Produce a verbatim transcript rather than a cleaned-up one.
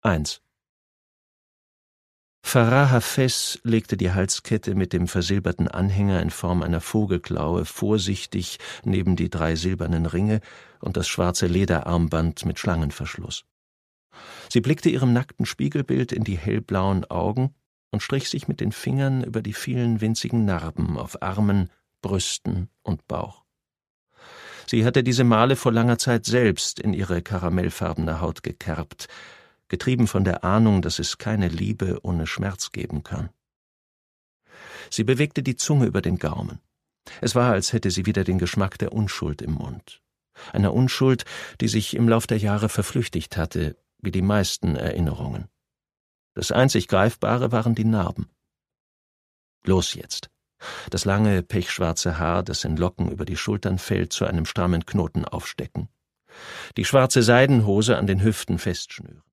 eins. Farah Hafez legte die Halskette mit dem versilberten Anhänger in Form einer Vogelklaue vorsichtig neben die drei silbernen Ringe und das schwarze Lederarmband mit Schlangenverschluss. Sie blickte ihrem nackten Spiegelbild in die hellblauen Augen und strich sich mit den Fingern über die vielen winzigen Narben auf Armen, Brüsten und Bauch. Sie hatte diese Male vor langer Zeit selbst in ihre karamellfarbene Haut gekerbt, getrieben von der Ahnung, dass es keine Liebe ohne Schmerz geben kann. Sie bewegte die Zunge über den Gaumen. Es war, als hätte sie wieder den Geschmack der Unschuld im Mund. Einer Unschuld, die sich im Lauf der Jahre verflüchtigt hatte, wie die meisten Erinnerungen. Das einzig Greifbare waren die Narben. Los jetzt. Das lange, pechschwarze Haar, das in Locken über die Schultern fällt, zu einem strammen Knoten aufstecken. Die schwarze Seidenhose an den Hüften festschnüren.